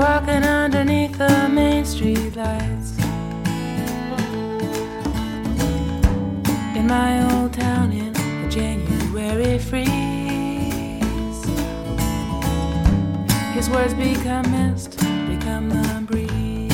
walking underneath the main street lights in my old town in a January freeze. His words become mist, become the breeze.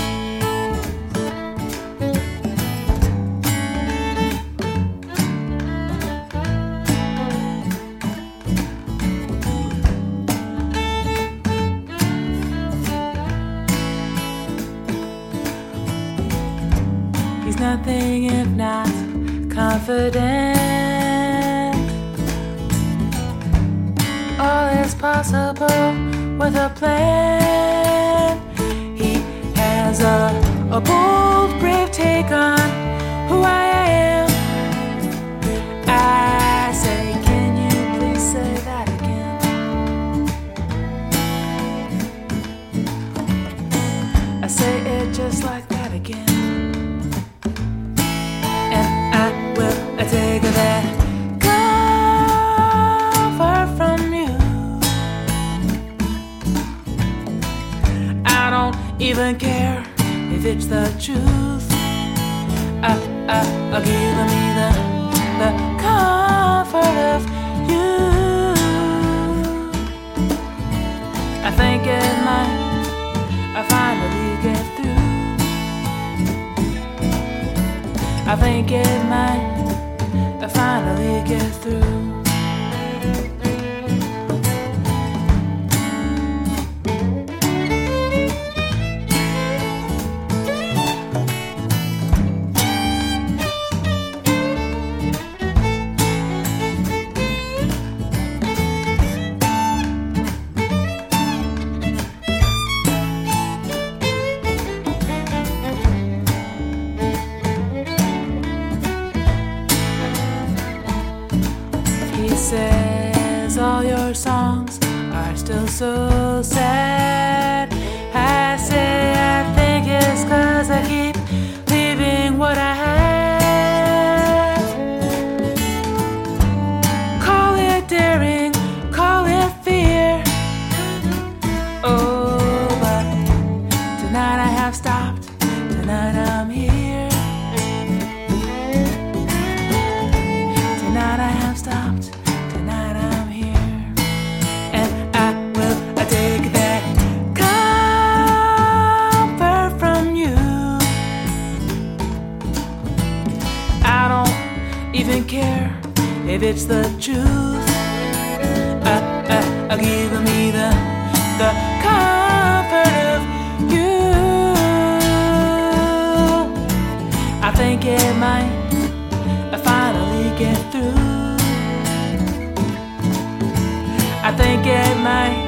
He's nothing if not confident. All is possible with a plan. He has a bold, brave take on who I am. I say, can you please say that again? I say it just like that again. I take that comfort from you. I don't even care if it's the truth. I'll give me the comfort of you. I think it might I finally get through. I think it might I finally get through. Says all your songs are still so sad. I say I think it's 'cause I keep leaving what I have. Call it daring, call it fear. Oh, but tonight I have stopped, tonight I'm here. Tonight I have stopped, tonight I'm here, and I will take that comfort from you. I don't even care if it's the truth. I'll give me the comfort of you. I think it might finally get through. I think it might